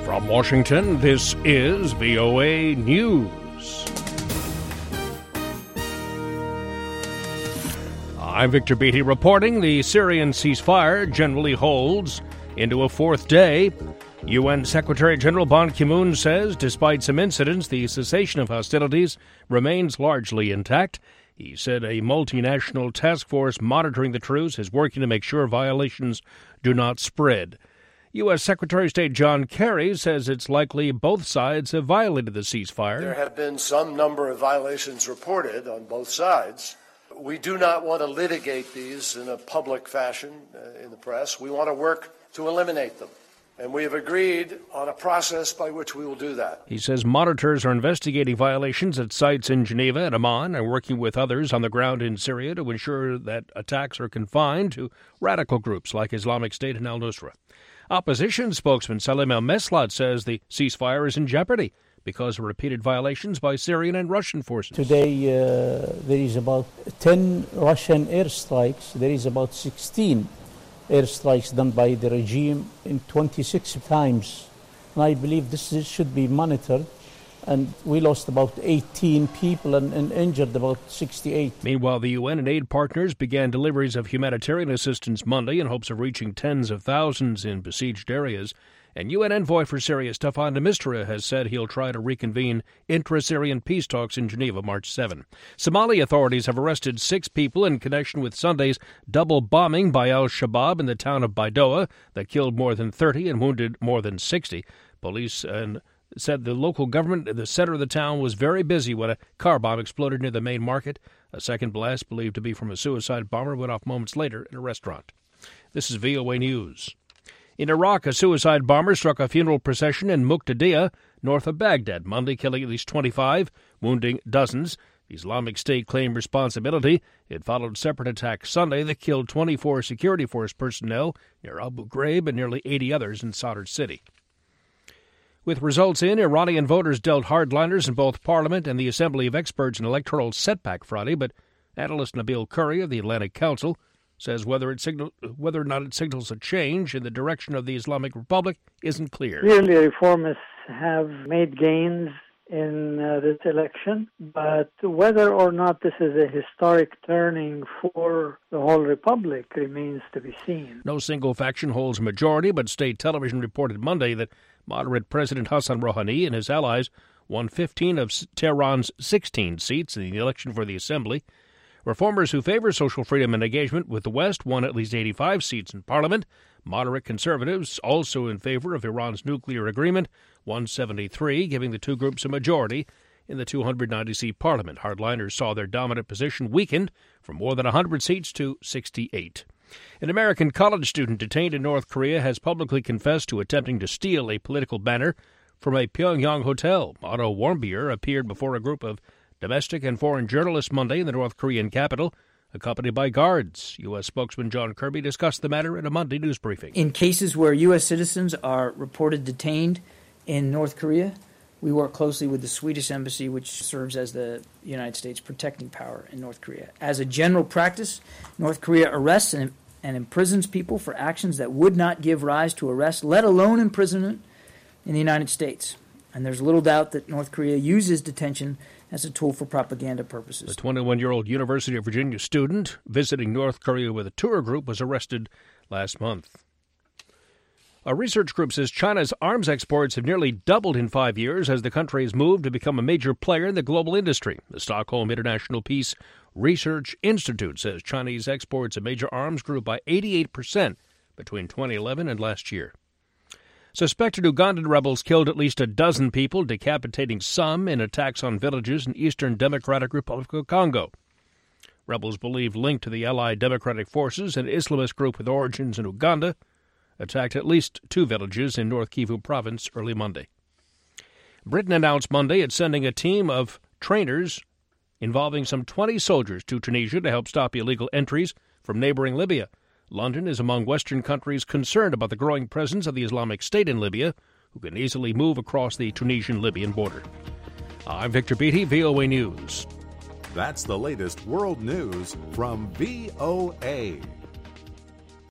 From Washington, this is VOA News. I'm Victor Beatty reporting the Syrian ceasefire generally holds into a fourth day. UN Secretary General Ban Ki-moon says despite some incidents, the cessation of hostilities remains largely intact. He said a multinational task force monitoring the truce is working to make sure violations do not spread. U.S. Secretary of State John Kerry says it's likely both sides have violated the ceasefire. There have been some number of violations reported on both sides. We do not want to litigate these in a public fashion in the press. We want to work to eliminate them. And we have agreed on a process by which we will do that. He says monitors are investigating violations at sites in Geneva and Amman and working with others on the ground in Syria to ensure that attacks are confined to radical groups like Islamic State and al-Nusra. Opposition spokesman Salim al-Meslat says the ceasefire is in jeopardy because of repeated violations by Syrian and Russian forces. Today there is about 10 Russian airstrikes. There is about 16 airstrikes done by the regime in 26 times. And I believe this should be monitored. And we lost about 18 people and injured about 68. Meanwhile, the UN and aid partners began deliveries of humanitarian assistance Monday in hopes of reaching tens of thousands in besieged areas. And UN envoy for Syria, Staffan de Mistura, has said he'll try to reconvene intra-Syrian peace talks in Geneva March 7. Somali authorities have arrested 6 people in connection with Sunday's double bombing by al-Shabaab in the town of Baidoa that killed more than 30 and wounded more than 60. Police said the local government in the center of the town was very busy when a car bomb exploded near the main market. A second blast, believed to be from a suicide bomber, went off moments later in a restaurant. This is VOA News. In Iraq, a suicide bomber struck a funeral procession in Muqtadiya, north of Baghdad, Monday, killing at least 25, wounding dozens. The Islamic State claimed responsibility. It followed separate attacks Sunday that killed 24 security force personnel near Abu Ghraib and nearly 80 others in Sadr City. With results in, Iranian voters dealt hardliners in both Parliament and the Assembly of Experts an electoral setback Friday, but analyst Nabil Curry of the Atlantic Council says whether or not it signals a change in the direction of the Islamic Republic isn't clear. Clearly, reformists have made gains in this election, but whether or not this is a historic turning for the whole republic remains to be seen. No single faction holds a majority, but state television reported Monday that moderate President Hassan Rouhani and his allies won 15 of Tehran's 16 seats in the election for the assembly. Reformers who favor social freedom and engagement with the West won at least 85 seats in Parliament. Moderate conservatives, also in favor of Iran's nuclear agreement, won 73, giving the two groups a majority in the 290-seat Parliament. Hardliners saw their dominant position weakened from more than 100 seats to 68. An American college student detained in North Korea has publicly confessed to attempting to steal a political banner from a Pyongyang hotel. Otto Warmbier appeared before a group of domestic and foreign journalists Monday in the North Korean capital, accompanied by guards. U.S. spokesman John Kirby discussed the matter in a Monday news briefing. In cases where U.S. citizens are reported detained in North Korea, we work closely with the Swedish embassy, which serves as the United States protecting power in North Korea. As a general practice, North Korea arrests and imprisons people for actions that would not give rise to arrest, let alone imprisonment, in the United States. And there's little doubt that North Korea uses detention as a tool for propaganda purposes. The 21-year-old University of Virginia student visiting North Korea with a tour group was arrested last month. A research group says China's arms exports have nearly doubled in 5 years as the country has moved to become a major player in the global industry. The Stockholm International Peace Research Institute says Chinese exports of major arms grew by 88% between 2011 and last year. Suspected Ugandan rebels killed at least a dozen people, decapitating some in attacks on villages in eastern Democratic Republic of Congo. Rebels believed linked to the Allied Democratic Forces, an Islamist group with origins in Uganda, attacked at least 2 villages in North Kivu province early Monday. Britain announced Monday it's sending a team of trainers involving some 20 soldiers to Tunisia to help stop illegal entries from neighboring Libya. London is among Western countries concerned about the growing presence of the Islamic State in Libya, who can easily move across the Tunisian-Libyan border. I'm Victor Beatty, VOA News. That's the latest world news from VOA.